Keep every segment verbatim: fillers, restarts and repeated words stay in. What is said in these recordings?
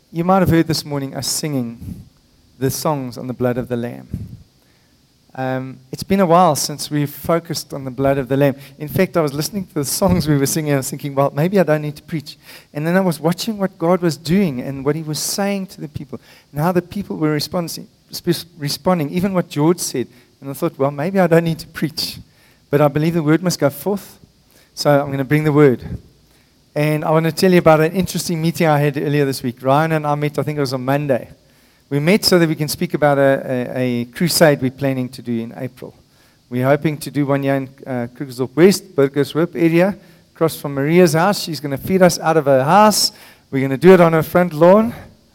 you might have heard this morning us singing the songs on the blood of the Lamb. Um, it's been a while since we've focused on the blood of the Lamb. In fact, I was listening to the songs we were singing, and I was thinking, well, maybe I don't need to preach. And then I was watching what God was doing and what He was saying to the people, and how the people were responding, responding, even what George said. And I thought, well, maybe I don't need to preach. But I believe the word must go forth. So I'm going to bring the word. And I want to tell you about an interesting meeting I had earlier this week. Ryan and I met, I think it was on Monday. We met so that we can speak about a, a, a crusade we're planning to do in April. We're hoping to do one year in uh, Krugersdorp West, Burgershoop area, across from Maria's house. She's going to feed us out of her house. We're going to do it on her front lawn.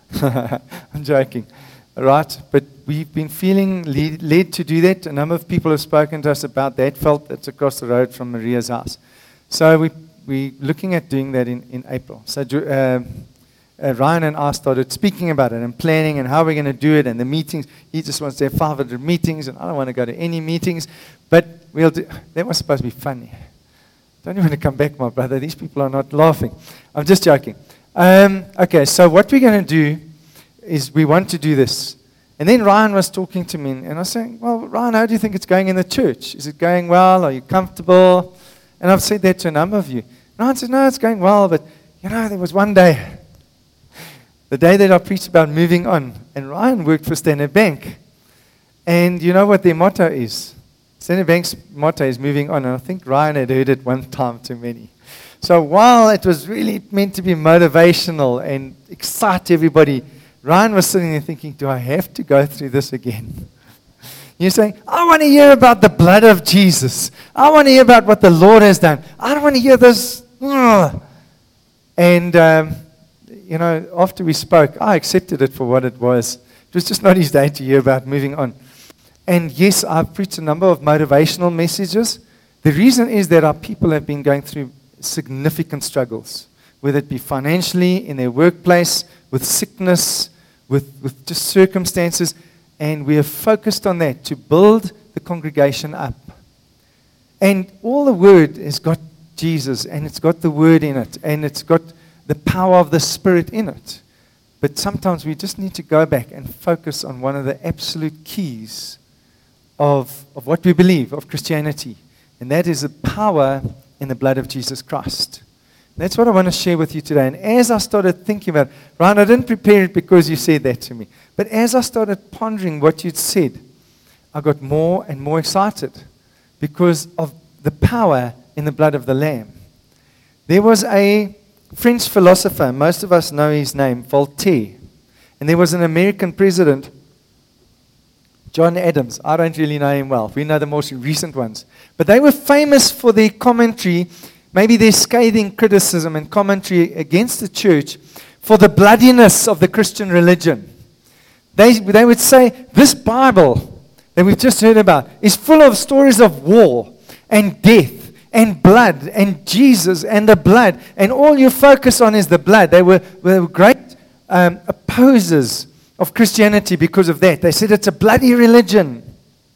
I'm joking. All right, but we've been feeling lead, led to do that. A number of people have spoken to us about that. Felt it's across the road from Maria's house. So we, we're looking at doing that in, in April. So uh, Uh, Ryan and I started speaking about it and planning and how we're going to do it and the meetings. He just wants to have five hundred meetings, and I don't want to go to any meetings. But we'll do. That was supposed to be funny. Don't you want to come back, my brother? These people are not laughing. I'm just joking. Um, okay, so what we're going to do is we want to do this. And then Ryan was talking to me, and I was saying, well, Ryan, how do you think it's going in the church? Is it going well? Are you comfortable? And I've said that to a number of you. Ryan said, no, it's going well, but, you know, there was one day, the day that I preached about moving on, and Ryan worked for Standard Bank. And you know what their motto is? Standard Bank's motto is moving on, and I think Ryan had heard it one time too many. So while it was really meant to be motivational and excite everybody, Ryan was sitting there thinking, do I have to go through this again? You're saying, I want to hear about the blood of Jesus. I want to hear about what the Lord has done. I don't want to hear this. Ugh. And, um, you know, after we spoke, I accepted it for what it was. It was just not his day to hear about moving on. And yes, I've preached a number of motivational messages. The reason is that our people have been going through significant struggles, whether it be financially, in their workplace, with sickness, with, with just circumstances. And we have focused on that to build the congregation up. And all the word has got Jesus, and it's got the word in it, and it's got the power of the Spirit in it. But sometimes we just need to go back and focus on one of the absolute keys of, of what we believe, of Christianity. And that is the power in the blood of Jesus Christ. That's what I want to share with you today. And as I started thinking about it, Ryan, I didn't prepare it because you said that to me. But as I started pondering what you'd said, I got more and more excited because of the power in the blood of the Lamb. There was a French philosopher, most of us know his name, Voltaire. And there was an American president, John Adams. I don't really know him well. We know the most recent ones. But they were famous for their commentary, maybe their scathing criticism and commentary against the church for the bloodiness of the Christian religion. They, they would say, this Bible that we've just heard about is full of stories of war and death and blood, and Jesus, and the blood, and all you focus on is the blood. They were, were great um, opposers of Christianity because of that. They said it's a bloody religion.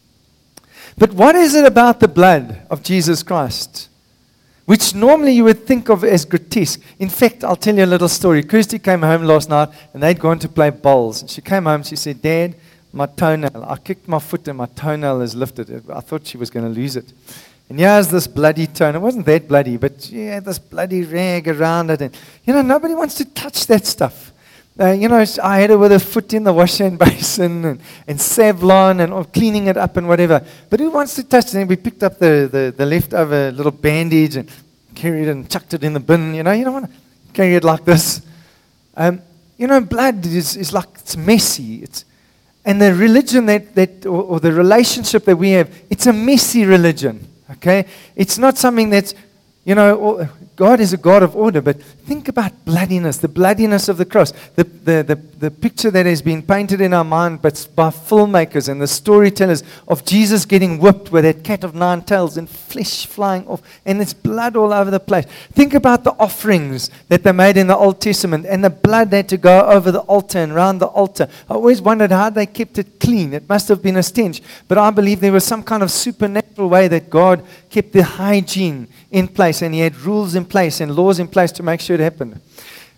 But what is it about the blood of Jesus Christ, which normally you would think of as grotesque? In fact, I'll tell you a little story. Kirsty came home last night, and they'd gone to play bowls. And she came home, she said, Dad, my toenail, I kicked my foot and my toenail is lifted. I thought she was going to lose it. And here's this bloody toe. It wasn't that bloody, but she had this bloody rag around it. And, you know, nobody wants to touch that stuff. Uh, you know, I had her with her foot in the wash hand basin and, and Savlon and or cleaning it up and whatever. But who wants to touch it? And we picked up the, the, the leftover little bandage and carried it and chucked it in the bin. You know, you don't want to carry it like this. Um, you know, blood is, is like, it's messy. It's, and the religion that, that or, or the relationship that we have, it's a messy religion. Okay? It's not something that's, you know, God is a God of order, but think about bloodiness, the bloodiness of the cross, the, the, the, the picture that has been painted in our mind but by filmmakers and the storytellers of Jesus getting whipped with that cat of nine tails and flesh flying off and there's blood all over the place. Think about the offerings that they made in the Old Testament and the blood that had to go over the altar and around the altar. I always wondered how they kept it clean. It must have been a stench, but I believe there was some kind of supernatural way that God kept the hygiene in place, and he had rules in place and laws in place to make sure it happened.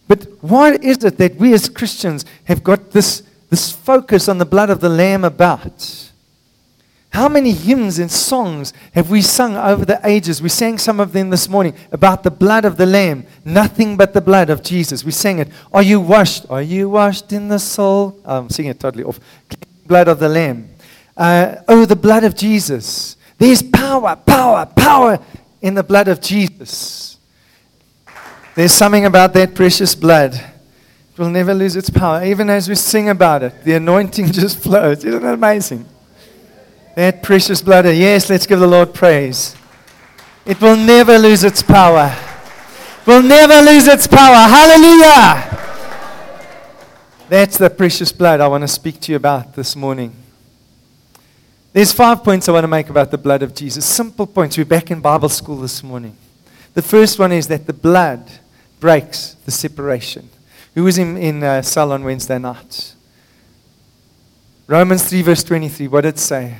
But what is it that we as Christians have got this, this focus on the blood of the Lamb about? How many hymns and songs have we sung over the ages? We sang some of them this morning about the blood of the Lamb. Nothing but the blood of Jesus. We sang it. Are you washed? Are you washed in the soul? Oh, I'm singing it totally off. Blood of the Lamb. Uh, oh, the blood of Jesus. There's power, power, power in the blood of Jesus. There's something about that precious blood. It will never lose its power. Even as we sing about it, the anointing just flows. Isn't that amazing? That precious blood. Yes, let's give the Lord praise. It will never lose its power. It will never lose its power. Hallelujah. That's the precious blood I want to speak to you about this morning. There's five points I want to make about the blood of Jesus. Simple points. We're back in Bible school this morning. The first one is that the blood breaks the separation. Who was in, in uh, cell on Wednesday night? Romans three verse twenty-three. What did it say?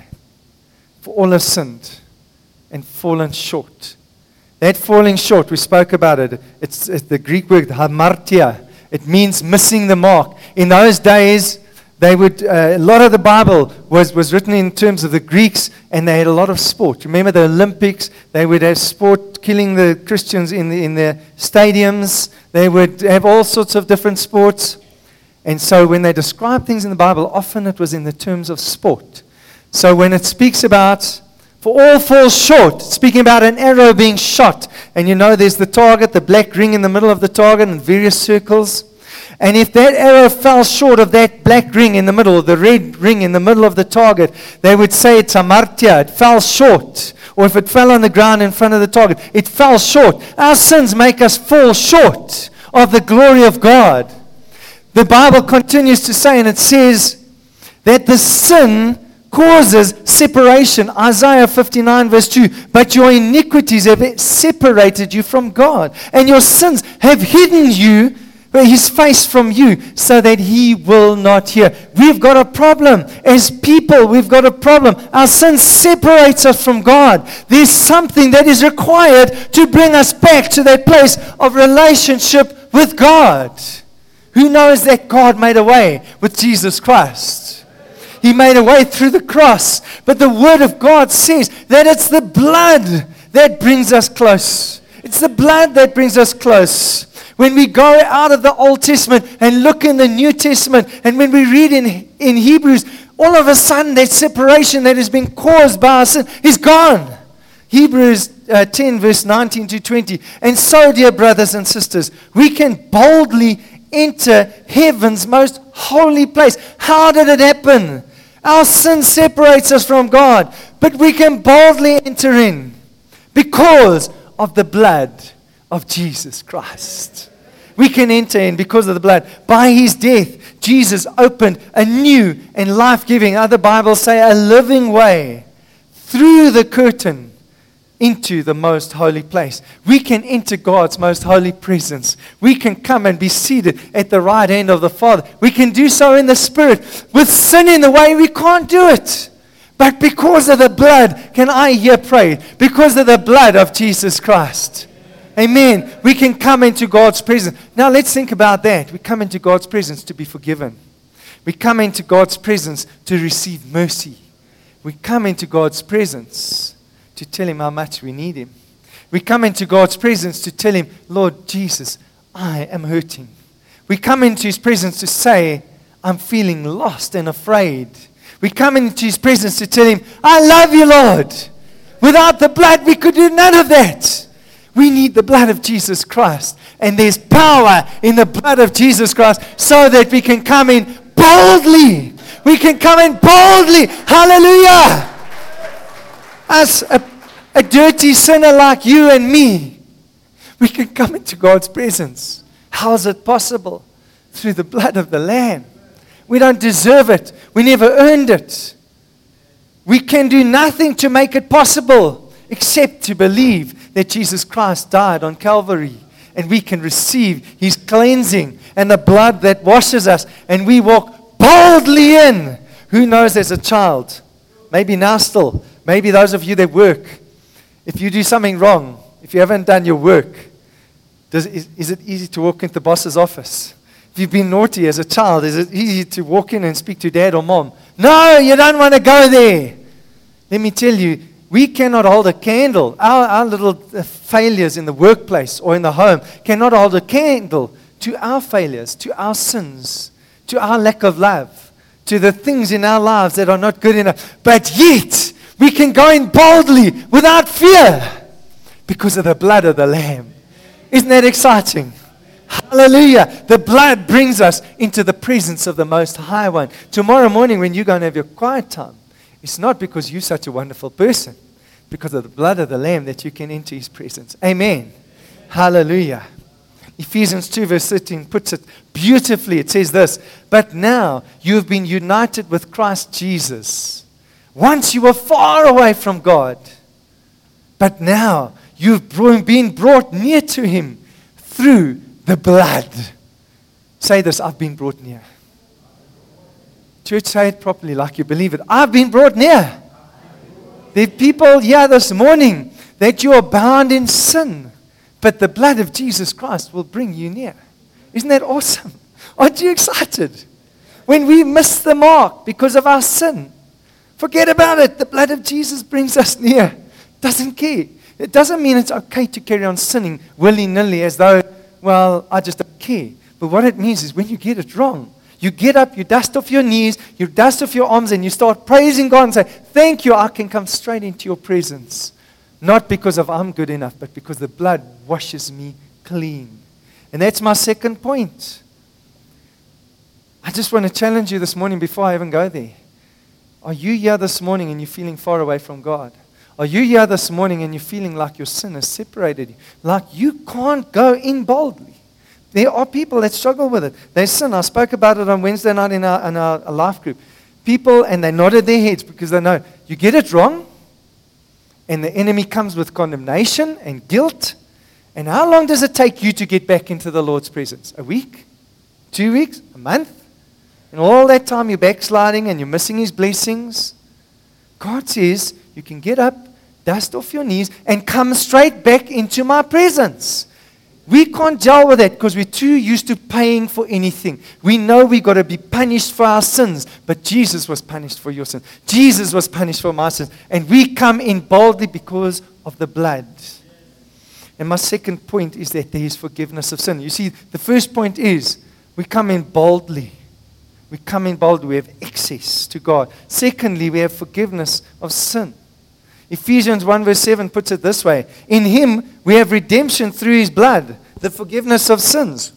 For all have sinned and fallen short. That falling short, we spoke about it. It's, it's the Greek word, hamartia. It means missing the mark. In those days, they would, uh, a lot of the Bible was, was written in terms of the Greeks, and they had a lot of sport. Remember the Olympics? They would have sport killing the Christians in the, in their stadiums. They would have all sorts of different sports. And so when they describe things in the Bible, often it was in the terms of sport. So when it speaks about, for all fall short, it's speaking about an arrow being shot. And you know there's the target, the black ring in the middle of the target in various circles. And if that arrow fell short of that black ring in the middle, the red ring in the middle of the target, they would say it's hamartia, it fell short. Or if it fell on the ground in front of the target, it fell short. Our sins make us fall short of the glory of God. The Bible continues to say, and it says that the sin causes separation. Isaiah fifty-nine verse two. But your iniquities have separated you from God, and your sins have hidden you, his face from you, so that he will not hear. We've got a problem. As people, we've got a problem. Our sin separates us from God. There's something that is required to bring us back to that place of relationship with God. Who knows that God made a way with Jesus Christ? He made a way through the cross. But the Word of God says that it's the blood that brings us close. It's the blood that brings us close. When we go out of the Old Testament and look in the New Testament, and when we read in, in Hebrews, all of a sudden that separation that has been caused by our sin is gone. Hebrews uh, ten verse nineteen to twenty. And so, dear brothers and sisters, we can boldly enter heaven's most holy place. How did it happen? Our sin separates us from God, but we can boldly enter in because of the blood of Jesus Christ. We can enter in because of the blood. By his death, Jesus opened a new and life-giving, other Bibles say a living way through the curtain into the most holy place. We can enter God's most holy presence. We can come and be seated at the right hand of the Father. We can do so in the Spirit. With sin in the way, we can't do it. But because of the blood, can I here pray? Because of the blood of Jesus Christ. Amen. We can come into God's presence. Now let's think about that. We come into God's presence to be forgiven. We come into God's presence to receive mercy. We come into God's presence to tell him how much we need him. We come into God's presence to tell him, Lord Jesus, I am hurting. We come into his presence to say, I'm feeling lost and afraid. We come into his presence to tell him, I love you, Lord. Without the blood, we could do none of that. We need the blood of Jesus Christ. And there's power in the blood of Jesus Christ so that we can come in boldly. We can come in boldly. Hallelujah. As a, a dirty sinner like you and me, we can come into God's presence. How is it possible? Through the blood of the Lamb. We don't deserve it. We never earned it. We can do nothing to make it possible except to believe that Jesus Christ died on Calvary. And we can receive his cleansing and the blood that washes us. And we walk boldly in. Who knows as a child? Maybe now still. Maybe those of you that work, if you do something wrong, if you haven't done your work, Does, is, is it easy to walk into the boss's office? If you've been naughty as a child, is it easy to walk in and speak to dad or mom? No, you don't want to go there. Let me tell you, we cannot hold a candle. Our, our little failures in the workplace or in the home cannot hold a candle to our failures, to our sins, to our lack of love, to the things in our lives that are not good enough. But yet, we can go in boldly without fear because of the blood of the Lamb. Isn't that exciting? Hallelujah. The blood brings us into the presence of the Most High One. Tomorrow morning when you go and have your quiet time, it's not because you're such a wonderful person, because of the blood of the Lamb that you can enter His presence. Amen. Amen. Hallelujah. Ephesians two verse thirteen puts it beautifully. It says this, but now you have been united with Christ Jesus. Once you were far away from God, but now you've been brought near to Him through the blood. Say this, I've been brought near. Church, say it properly like you believe it. I've been brought near. There are people here this morning that you are bound in sin, but the blood of Jesus Christ will bring you near. Isn't that awesome? Aren't you excited? When we miss the mark because of our sin, forget about it. The blood of Jesus brings us near. Doesn't care. It doesn't mean it's okay to carry on sinning willy-nilly as though, well, I just don't care. But what it means is when you get it wrong, you get up, you dust off your knees, you dust off your arms, and you start praising God and say, thank you, I can come straight into your presence. Not because of I'm good enough, but because the blood washes me clean. And that's my second point. I just want to challenge you this morning before I even go there. Are you here this morning and you're feeling far away from God? Are you here this morning and you're feeling like your sin has separated you? Like you can't go in boldly. There are people that struggle with it. They sin. I spoke about it on Wednesday night in our, in our life group. People, and they nodded their heads because they know, you get it wrong, and the enemy comes with condemnation and guilt. And how long does it take you to get back into the Lord's presence? A week? Two weeks? A month? And all that time you're backsliding and you're missing His blessings. God says you can get up, dust off your knees, and come straight back into my presence. We can't gel with that because we're too used to paying for anything. We know we've got to be punished for our sins, but Jesus was punished for your sins. Jesus was punished for my sins. And we come in boldly because of the blood. And my second point is that there is forgiveness of sin. You see, the first point is we come in boldly. We come in boldly. We have access to God. Secondly, we have forgiveness of sin. Ephesians one verse seven puts it this way. In Him we have redemption through His blood, the forgiveness of sins,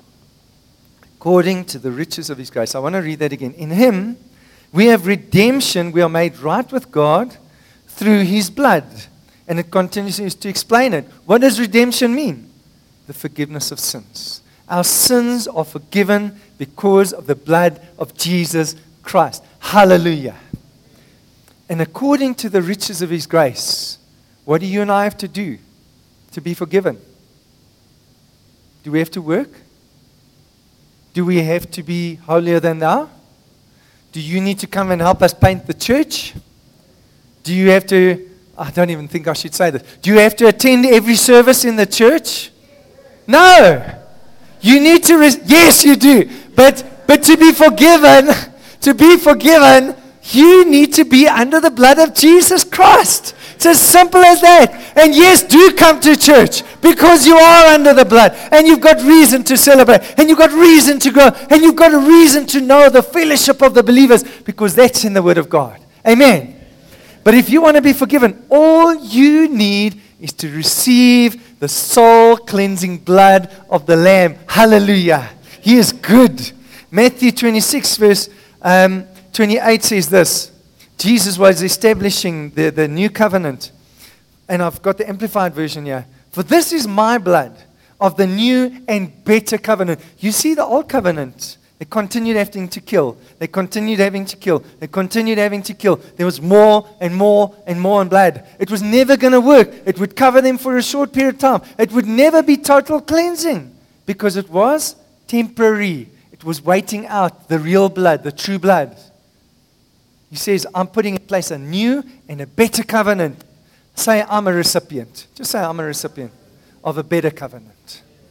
according to the riches of His grace. I want to read that again. In Him we have redemption. We are made right with God through His blood. And it continues to explain it. What does redemption mean? The forgiveness of sins. Our sins are forgiven because of the blood of Jesus Christ. Hallelujah. And according to the riches of His grace, what do you and I have to do to be forgiven? Do we have to work? Do we have to be holier than thou? Do you need to come and help us paint the church? Do you have to, I don't even think I should say this. Do you have to attend every service in the church? No. You need to, res- yes you do. But, but to be forgiven, to be forgiven, you need to be under the blood of Jesus Christ. It's as simple as that. And yes, do come to church because you are under the blood and you've got reason to celebrate and you've got reason to grow and you've got a reason to know the fellowship of the believers because that's in the Word of God. Amen. But if you want to be forgiven, all you need is to receive the soul cleansing blood of the Lamb. Hallelujah. He is good. Matthew twenty-six verse um, twenty-eight says this. Jesus was establishing the, the new covenant. And I've got the amplified version here. For this is my blood of the new and better covenant. You see the old covenant. They continued having to kill. They continued having to kill. They continued having to kill. There was more and more and more in blood. It was never going to work. It would cover them for a short period of time. It would never be total cleansing because it was temporary. It was waiting out the real blood, the true blood. He says, I'm putting in place a new and a better covenant. Say, I'm a recipient. Just say, I'm a recipient of a better covenant.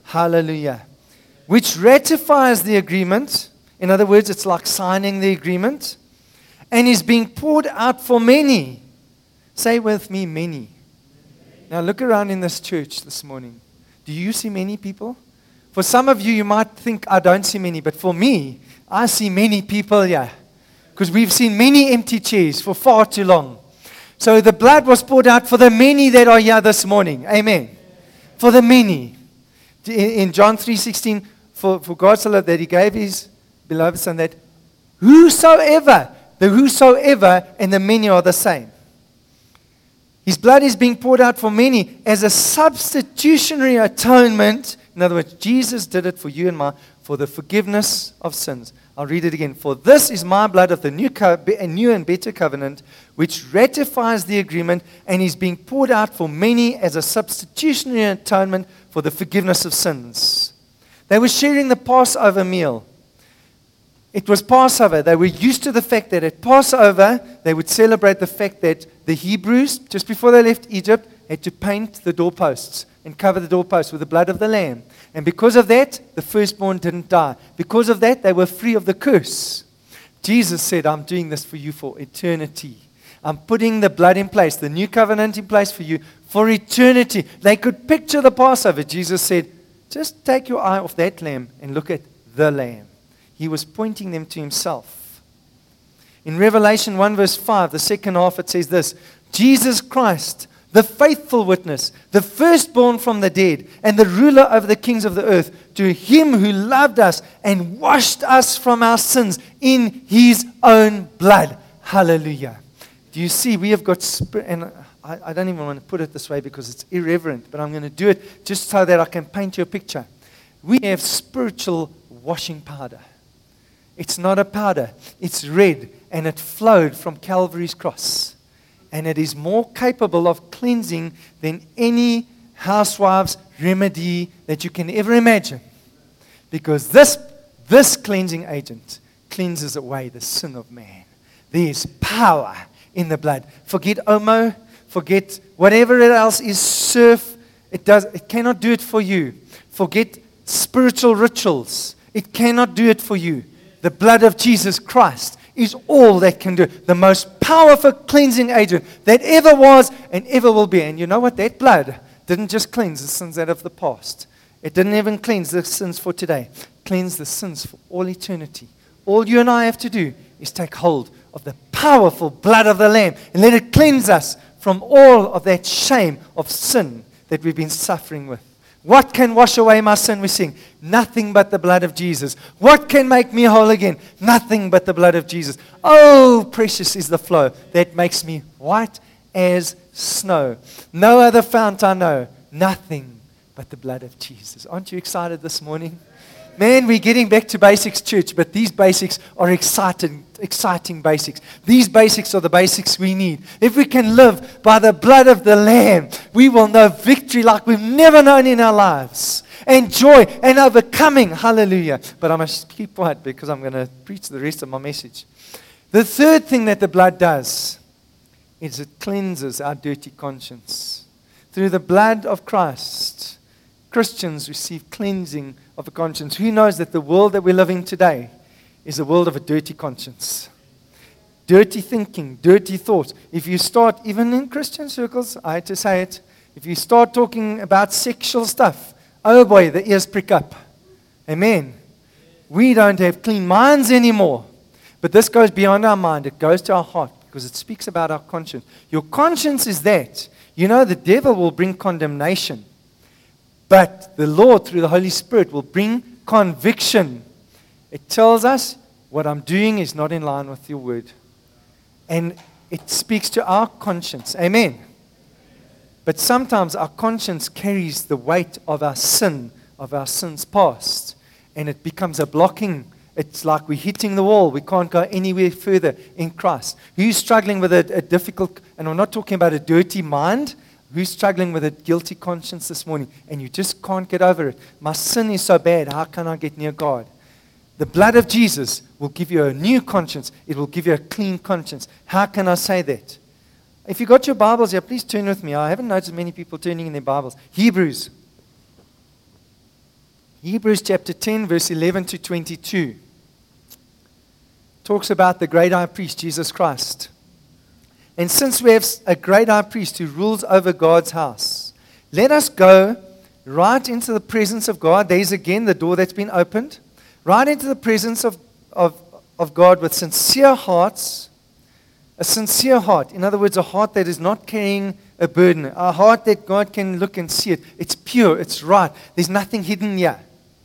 Hallelujah. Which ratifies the agreement. In other words, it's like signing the agreement. And is being poured out for many. Say with me, many. Now look around in this church this morning. Do you see many people? For some of you, you might think, I don't see many. But for me, I see many people here. Because we've seen many empty chairs for far too long. So the blood was poured out for the many that are here this morning. Amen. For the many. In John three sixteen, for, for God so loved that He gave His beloved Son, that whosoever, the whosoever and the many are the same. His blood is being poured out for many as a substitutionary atonement. In other words, Jesus did it for you and me, for the forgiveness of sins. I'll read it again. For this is my blood of the new, co- new and better covenant, which ratifies the agreement and is being poured out for many as a substitutionary atonement for the forgiveness of sins. They were sharing the Passover meal. It was Passover. They were used to the fact that at Passover, they would celebrate the fact that the Hebrews, just before they left Egypt, had to paint the doorposts and cover the doorposts with the blood of the Lamb. And because of that, the firstborn didn't die. Because of that, they were free of the curse. Jesus said, I'm doing this for you for eternity. I'm putting the blood in place, the new covenant in place for you for eternity. They could picture the Passover. Jesus said, just take your eye off that lamb and look at the Lamb. He was pointing them to Himself. In Revelation one verse five, the second half, it says this, Jesus Christ, the faithful witness, the firstborn from the dead, and the ruler over the kings of the earth, to Him who loved us and washed us from our sins in His own blood. Hallelujah. Do you see, we have got, spirit, and I, I don't even want to put it this way because it's irreverent, but I'm going to do it just so that I can paint you a picture. We have spiritual washing powder. It's not a powder. It's red, and it flowed from Calvary's cross. And it is more capable of cleansing than any housewife's remedy that you can ever imagine. Because this, this cleansing agent cleanses away the sin of man. There is power in the blood. Forget Omo, forget whatever else is surf. It does. It cannot do it for you. Forget spiritual rituals. It cannot do it for you. The blood of Jesus Christ is all that can do. The most powerful cleansing agent that ever was and ever will be. And you know what? That blood didn't just cleanse the sins out of the past. It didn't even cleanse the sins for today. It cleansed the sins for all eternity. All you and I have to do is take hold of the powerful blood of the Lamb and let it cleanse us from all of that shame of sin that we've been suffering with. What can wash away my sin? We sing. Nothing but the blood of Jesus. What can make me whole again? Nothing but the blood of Jesus. Oh, precious is the flow that makes me white as snow. No other fount I know. Nothing but the blood of Jesus. Aren't you excited this morning? Man, we're getting back to basics, church, but these basics are exciting, exciting basics. These basics are the basics we need. If we can live by the blood of the Lamb, we will know victory like we've never known in our lives. And joy and overcoming. Hallelujah. But I must keep quiet because I'm going to preach the rest of my message. The third thing that the blood does is it cleanses our dirty conscience. Through the blood of Christ, Christians receive cleansing of a conscience. Who knows that the world that we're living today is a world of a dirty conscience? Dirty thinking, dirty thoughts. If you start, even in Christian circles, I hate to say it, if you start talking about sexual stuff, oh boy, the ears prick up. Amen. We don't have clean minds anymore. But this goes beyond our mind. It goes to our heart because it speaks about our conscience. Your conscience is that. You know, the devil will bring condemnation. But the Lord, through the Holy Spirit, will bring conviction. It tells us what I'm doing is not in line with your word. And it speaks to our conscience. Amen. But sometimes our conscience carries the weight of our sin, of our sins past. And it becomes a blocking. It's like we're hitting the wall. We can't go anywhere further in Christ. Who's struggling with a, a difficult, and I'm not talking about a dirty mind. Who's struggling with a guilty conscience this morning and you just can't get over it? My sin is so bad, how can I get near God? The blood of Jesus will give you a new conscience. It will give you a clean conscience. How can I say that? If you got your Bibles here, please turn with me. I haven't noticed many people turning in their Bibles. Hebrews. Hebrews chapter ten, verse eleven to twenty-two. Talks about the great high priest, Jesus Christ. And since we have a great high priest who rules over God's house, let us go right into the presence of God. There's again the door that's been opened. Right into the presence of, of, of God with sincere hearts. A sincere heart. In other words, a heart that is not carrying a burden. A heart that God can look and see it. It's pure. It's right. There's nothing hidden here.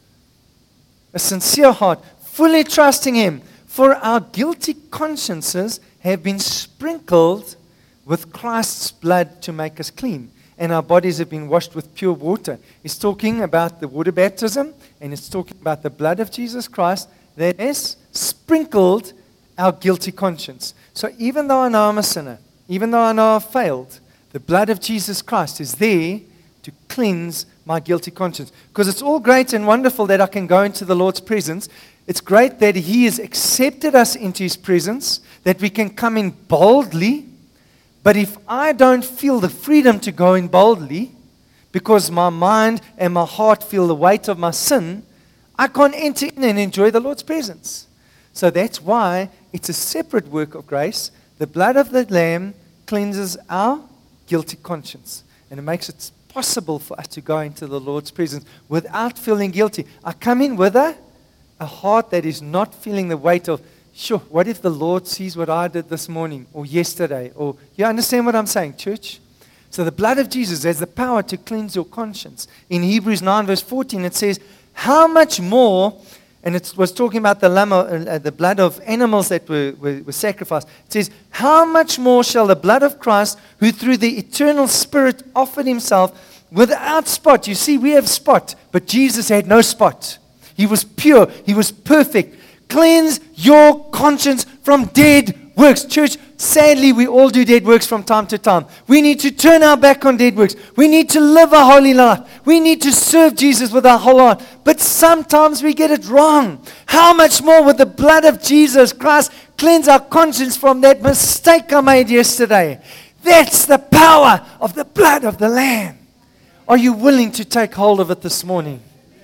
A sincere heart. Fully trusting Him. For our guilty consciences have been sprinkled with Christ's blood to make us clean. And our bodies have been washed with pure water. He's talking about the water baptism. And it's talking about the blood of Jesus Christ that has sprinkled our guilty conscience. So even though I know I'm a sinner, even though I know I've failed, the blood of Jesus Christ is there to cleanse my guilty conscience. Because it's all great and wonderful that I can go into the Lord's presence. It's great that He has accepted us into His presence, that we can come in boldly. But if I don't feel the freedom to go in boldly, because my mind and my heart feel the weight of my sin, I can't enter in and enjoy the Lord's presence. So that's why it's a separate work of grace. The blood of the Lamb cleanses our guilty conscience. And it makes it possible for us to go into the Lord's presence without feeling guilty. I come in with a, a heart that is not feeling the weight of, sure, what if the Lord sees what I did this morning or yesterday? Or you understand what I'm saying, church? So the blood of Jesus has the power to cleanse your conscience. In Hebrews nine verse fourteen it says, how much more, and it was talking about the lamb, uh, the blood of animals that were, were, were sacrificed. It says, how much more shall the blood of Christ, who through the eternal Spirit offered Himself without spot. You see, we have spot, but Jesus had no spot. He was pure. He was perfect. Cleanse your conscience from dead works. Church, sadly, we all do dead works from time to time. We need to turn our back on dead works. We need to live a holy life. We need to serve Jesus with our whole heart. But sometimes we get it wrong. How much more would the blood of Jesus Christ cleanse our conscience from that mistake I made yesterday? That's the power of the blood of the Lamb. Are you willing to take hold of it this morning?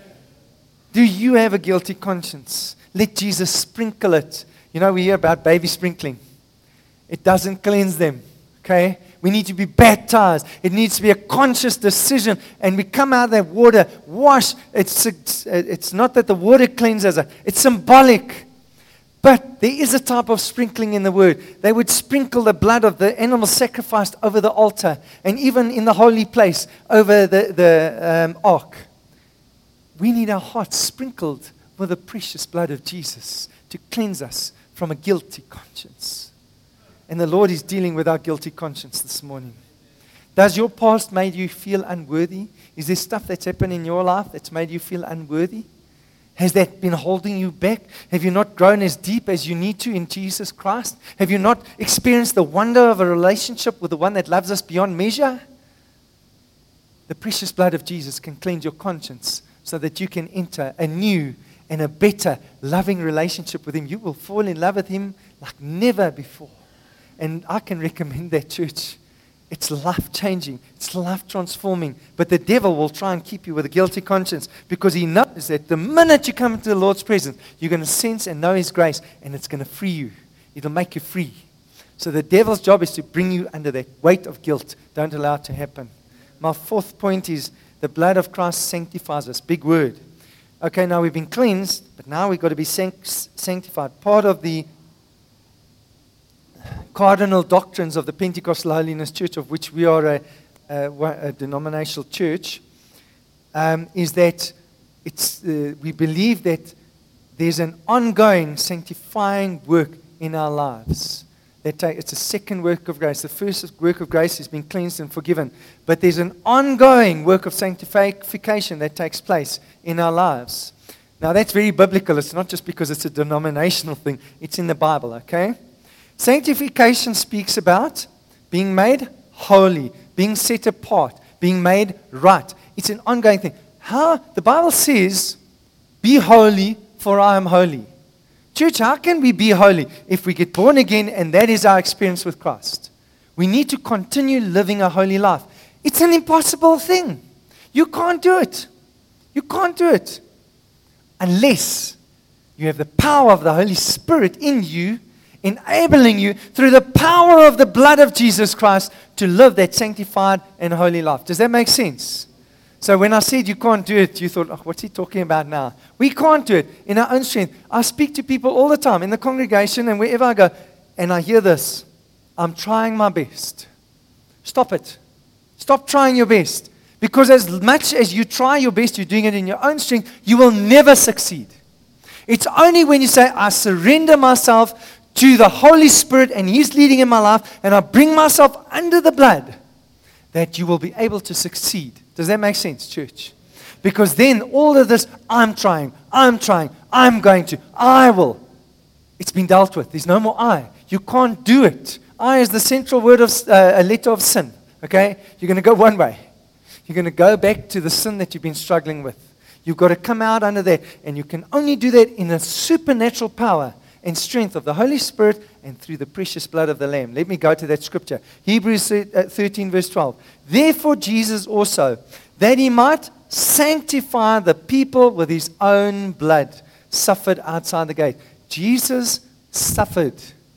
Do you have a guilty conscience? Let Jesus sprinkle it. You know, we hear about baby sprinkling. It doesn't cleanse them, okay? We need to be baptized. It needs to be a conscious decision. And we come out of that water, wash. It's, it's, it's not that the water cleanses us. It's symbolic. But there is a type of sprinkling in the Word. They would sprinkle the blood of the animal sacrificed over the altar. And even in the holy place, over the, the um, ark. We need our hearts sprinkled with the precious blood of Jesus to cleanse us from a guilty conscience. And the Lord is dealing with our guilty conscience this morning. Does your past made you feel unworthy? Is there stuff that's happened in your life that's made you feel unworthy? Has that been holding you back? Have you not grown as deep as you need to in Jesus Christ? Have you not experienced the wonder of a relationship with the one that loves us beyond measure? The precious blood of Jesus can cleanse your conscience so that you can enter a new and a better loving relationship with Him. You will fall in love with Him like never before. And I can recommend that, church. It's life-changing. It's life-transforming. But the devil will try and keep you with a guilty conscience because he knows that the minute you come into the Lord's presence, you're going to sense and know His grace, and it's going to free you. It'll make you free. So the devil's job is to bring you under that weight of guilt. Don't allow it to happen. My fourth point is the blood of Christ sanctifies us. Big word. Okay, now we've been cleansed, but now we've got to be sanctified. Part of the cardinal doctrines of the Pentecostal Holiness Church, of which we are a, a, a denominational church, um, is that it's, uh, we believe that there's an ongoing sanctifying work in our lives. That take, it's a second work of grace. The first work of grace is being cleansed and forgiven. But there's an ongoing work of sanctification that takes place in our lives. Now that's very biblical. It's not just because it's a denominational thing. It's in the Bible, okay? Sanctification speaks about being made holy, being set apart, being made right. It's an ongoing thing. How the Bible says, be holy, for I am holy. Church, how can we be holy if we get born again and that is our experience with Christ? We need to continue living a holy life. It's an impossible thing. You can't do it. You can't do it. unless you have the power of the Holy Spirit in you, enabling you through the power of the blood of Jesus Christ to live that sanctified and holy life. Does that make sense? So when I said you can't do it, you thought, oh, what's he talking about now? We can't do it in our own strength. I speak to people all the time in the congregation and wherever I go, and I hear this. I'm trying my best. Stop it. Stop trying your best. Because as much as you try your best, you're doing it in your own strength, you will never succeed. It's only when you say, I surrender myself to the Holy Spirit and He's leading in my life, and I bring myself under the blood, that you will be able to succeed. Does that make sense, church? Because then all of this, I'm trying, I'm trying, I'm going to, I will. It's been dealt with. There's no more I. You can't do it. I is the central word of uh, a letter of sin. Okay? You're going to go one way. You're going to go back to the sin that you've been struggling with. You've got to come out under that. And you can only do that in the supernatural power and strength of the Holy Spirit and through the precious blood of the Lamb. Let me go to that scripture. Hebrews thirteen verse twelve. Therefore Jesus also, that He might sanctify the people with His own blood, suffered outside the gate. Jesus suffered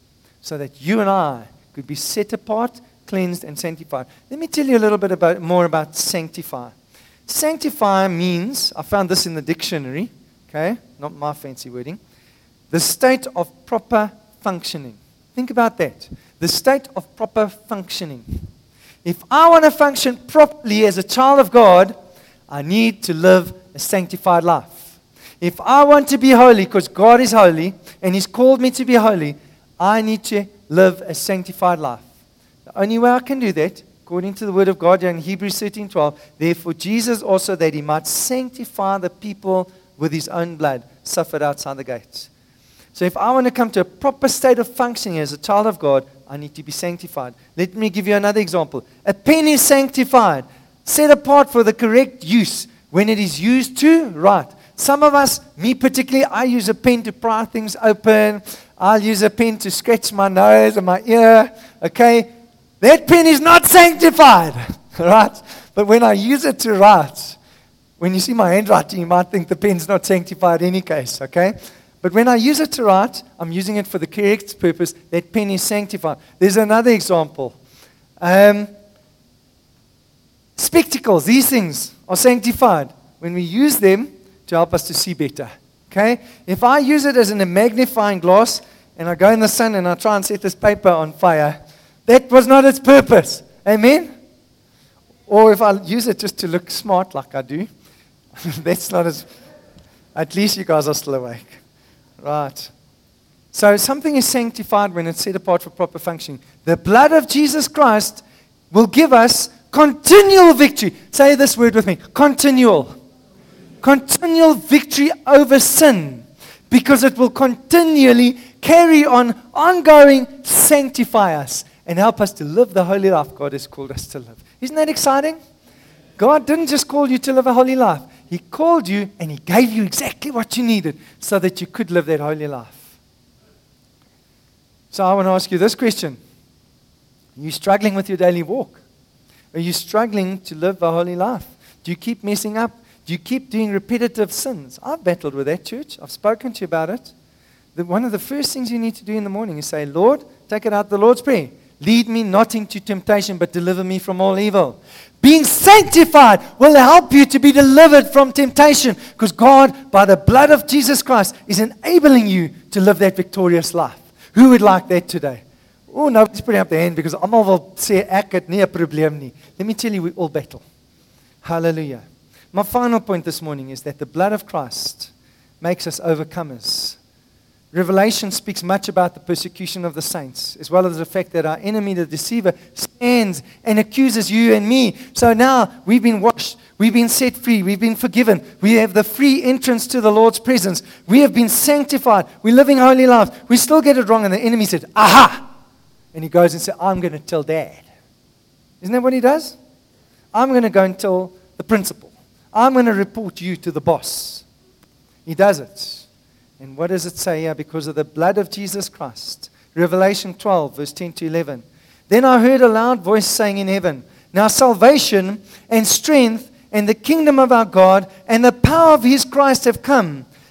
so that you and I could be set apart, cleansed, and sanctified. Let me tell you a little bit about, more about sanctify. Sanctify means, I found this in the dictionary, okay, not my fancy wording, the state of proper functioning. Think about that. The state of proper functioning. If I want to function properly as a child of God, I need to live a sanctified life. If I want to be holy, because God is holy, and He's called me to be holy, I need to live a sanctified life. The only way I can do that, according to the Word of God in Hebrews thirteen twelve, therefore Jesus also, that He might sanctify the people with His own blood, suffered outside the gates. So if I want to come to a proper state of functioning as a child of God, I need to be sanctified. Let me give you another example. A pen is sanctified, set apart for the correct use when it is used to write. Some of us, me particularly, I use a pen to pry things open. I'll use a pen to scratch my nose and my ear. Okay? That pen is not sanctified. Right? But when I use it to write, when you see my handwriting, you might think the pen's not sanctified in any case. Okay? But when I use it to write, I'm using it for the correct purpose. That pen is sanctified. There's another example. Um, spectacles, these things are sanctified when we use them to help us to see better. Okay? If I use it as in a magnifying glass and I go in the sun and I try and set this paper on fire, that was not its purpose. Amen? Or if I use it just to look smart like I do, that's not as... At least you guys are still awake. Right. So something is sanctified when it's set apart for proper functioning. The blood of Jesus Christ will give us continual victory. Say this word with me. Continual. Continual victory over sin. Because it will continually carry on, ongoing, sanctify us and help us to live the holy life God has called us to live. Isn't that exciting? God didn't just call you to live a holy life. He called you and He gave you exactly what you needed so that you could live that holy life. So I want to ask you this question. Are you struggling with your daily walk? Are you struggling to live a holy life? Do you keep messing up? Do you keep doing repetitive sins? I've battled with that, church. I've spoken to you about it. The, one of the first things you need to do in the morning is say, Lord, take it out the Lord's Prayer. Lead me not into temptation, but deliver me from all evil. Being sanctified will help you to be delivered from temptation because God, by the blood of Jesus Christ, is enabling you to live that victorious life. Who would like that today? Oh, nobody's putting up their hand because almal wil sê ek het nie 'n probleem nie. Let me tell you, we all battle. Hallelujah. My final point this morning is that the blood of Christ makes us overcomers. Revelation speaks much about the persecution of the saints, as well as the fact that our enemy, the deceiver, stands and accuses you and me. So now we've been washed, we've been set free, we've been forgiven. We have the free entrance to the Lord's presence. We have been sanctified. We're living holy lives. We still get it wrong, and the enemy said, aha! And he goes and says, I'm going to tell Dad. Isn't that what he does? I'm going to go and tell the principal. I'm going to report you to the boss. He does it. And what does it say here? Because of the blood of Jesus Christ. Revelation twelve, verse ten to eleven. Then I heard a loud voice saying in heaven, now salvation and strength and the kingdom of our God and the power of His Christ have come.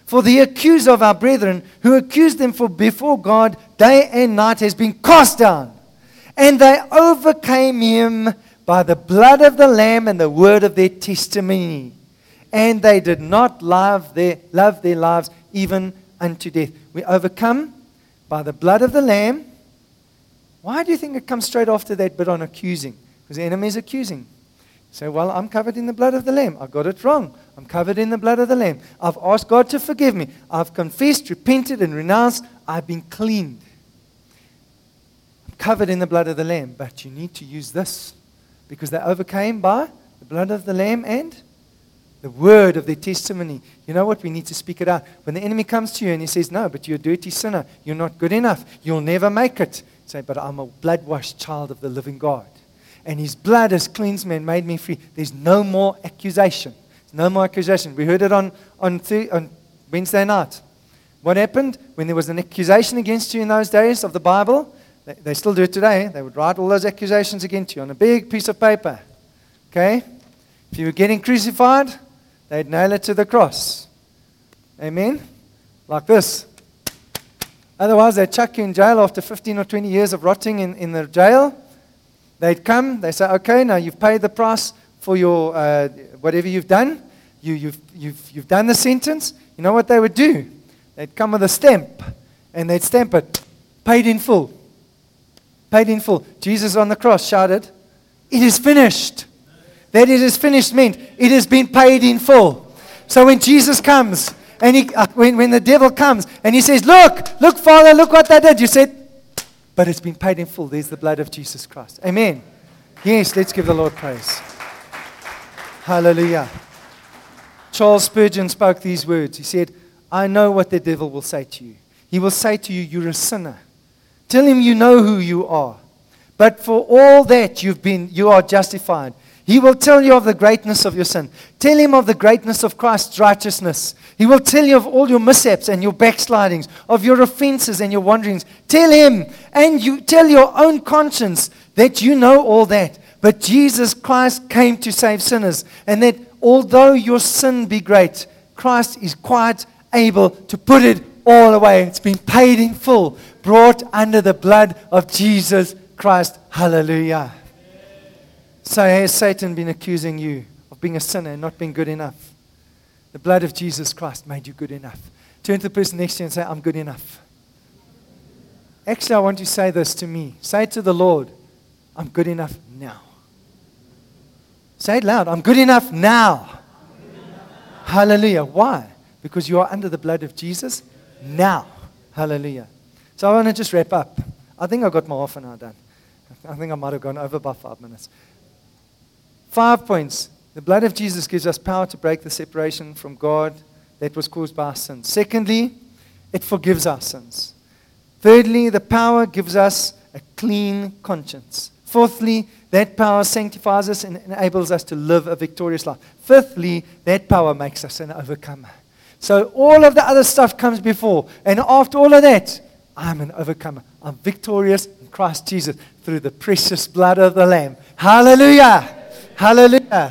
For the accuser of our brethren, who accused them for before God day and night, has been cast down. And they overcame him by the blood of the Lamb and the word of their testimony. And they did not love their, love their lives even unto death. We overcome by the blood of the Lamb. Why do you think it comes straight after that bit on accusing? Because the enemy is accusing. Say, well, I'm covered in the blood of the Lamb. I got it wrong. I'm covered in the blood of the Lamb. I've asked God to forgive me. I've confessed, repented, and renounced. I've been cleaned. I'm covered in the blood of the Lamb. But you need to use this. Because they overcame by the blood of the Lamb and the word of their testimony. You know what? We need to speak it out. When the enemy comes to you and he says, no, but you're a dirty sinner. You're not good enough. You'll never make it. Say, but I'm a blood-washed child of the living God. And his blood has cleansed me and made me free. There's no more accusation. There's no more accusation. We heard it on, on, th- on Wednesday night. What happened when there was an accusation against you in those days of the Bible? They, they still do it today. They would write all those accusations against you on a big piece of paper. Okay? If you were getting crucified, they'd nail it to the cross. Amen? Like this. Otherwise, they'd chuck you in jail after fifteen or twenty years of rotting in, in the jail. They'd come, they say, okay, now you've paid the price for your uh, whatever you've done. You, you've, you've, you've done the sentence. You know what they would do? They'd come with a stamp, and they'd stamp it, paid in full. Paid in full. Jesus on the cross shouted, it is finished. That it is finished meant it has been paid in full. So when Jesus comes, and he, uh, when, when the devil comes, and he says, look, look, Father, look what they did. You said, but it's been paid in full. There's the blood of Jesus Christ. Amen. Yes, let's give the Lord praise. Hallelujah. Charles Spurgeon spoke these words. He said, I know what the devil will say to you. He will say to you, you're a sinner. Tell him you know who you are. But for all that you've been, you are justified. He will tell you of the greatness of your sin. Tell him of the greatness of Christ's righteousness. He will tell you of all your mishaps and your backslidings, of your offenses and your wanderings. Tell him, and you tell your own conscience that you know all that. But Jesus Christ came to save sinners, and that although your sin be great, Christ is quite able to put it all away. It's been paid in full, brought under the blood of Jesus Christ. Hallelujah. So has Satan been accusing you of being a sinner and not being good enough? The blood of Jesus Christ made you good enough. Turn to the person next to you and say, I'm good enough. Actually, I want you to say this to me. Say it to the Lord, I'm good enough now. Say it loud, I'm good enough now. Hallelujah. Why? Because you are under the blood of Jesus now. Hallelujah. So I want to just wrap up. I think I got my half an hour done. I think I might have gone over by five minutes. Five points. The blood of Jesus gives us power to break the separation from God that was caused by our sins. Secondly, it forgives our sins. Thirdly, the power gives us a clean conscience. Fourthly, that power sanctifies us and enables us to live a victorious life. Fifthly, that power makes us an overcomer. So all of the other stuff comes before. And after all of that, I'm an overcomer. I'm victorious in Christ Jesus through the precious blood of the Lamb. Hallelujah. Hallelujah.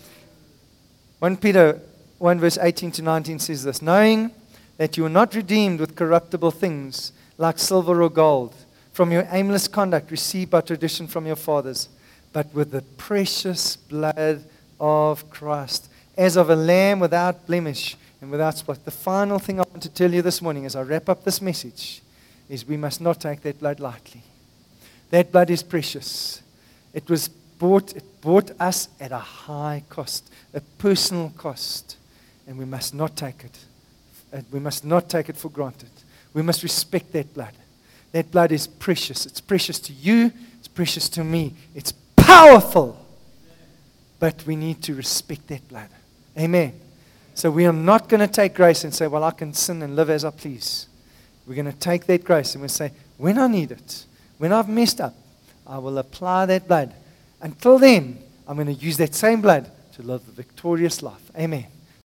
First Peter one verse eighteen to nineteen says this, knowing that you are not redeemed with corruptible things like silver or gold from your aimless conduct received by tradition from your fathers, but with the precious blood of Christ, as of a lamb without blemish and without spot. The final thing I want to tell you this morning as I wrap up this message is we must not take that blood lightly. That blood is precious. It was bought, it bought us at a high cost, a personal cost, and we must not take it. And we must not take it for granted. We must respect that blood. That blood is precious. It's precious to you. It's precious to me. It's powerful. But we need to respect that blood. Amen. So we are not going to take grace and say, well, I can sin and live as I please. We're going to take that grace and we'll say, when I need it, when I've messed up, I will apply that blood. Until then, I'm going to use that same blood to live a victorious life. Amen.